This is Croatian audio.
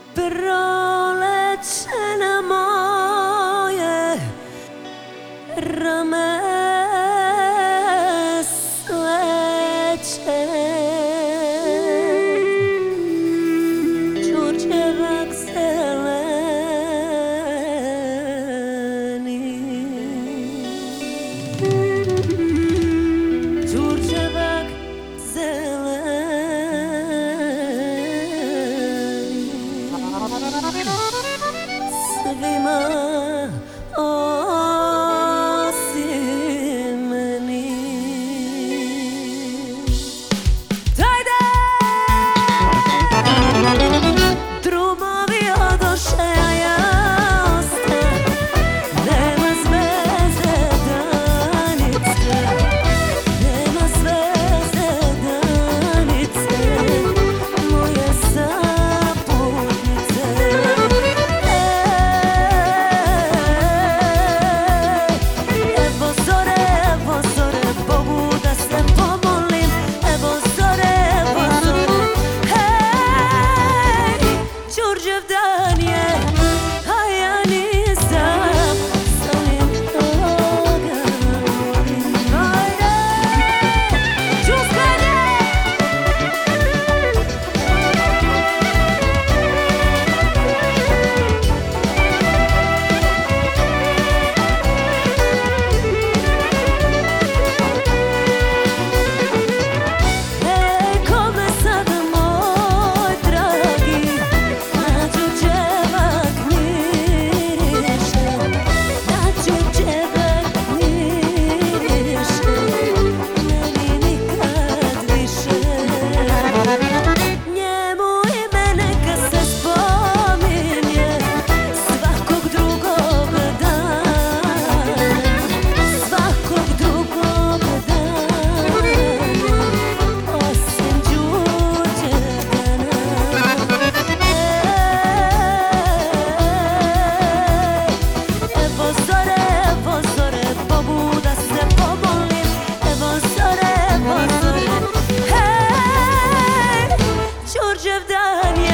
Proleće na moje rame sleće, đurđevak zeleni, đurđevak zeleni. Svima osim meni. Dajde! Drumovi odoše, a ja ostam. Nema zvezde danice, nema zvezde danice, moje saputnice. Đurđev dan je, a ja nisam sa njim toga volim. Ajde, čuskanje! Ej, kome sad moj dragi đurđevak miriše, na đurđevak miriše, meni nikad više. Njemu ime neka se spominje svakog drugog dana, svakog drugog dana, osim Đurđevdana. Evo zore, Bogu da se pomolim. Evo zore, hej, Đurđev dan je.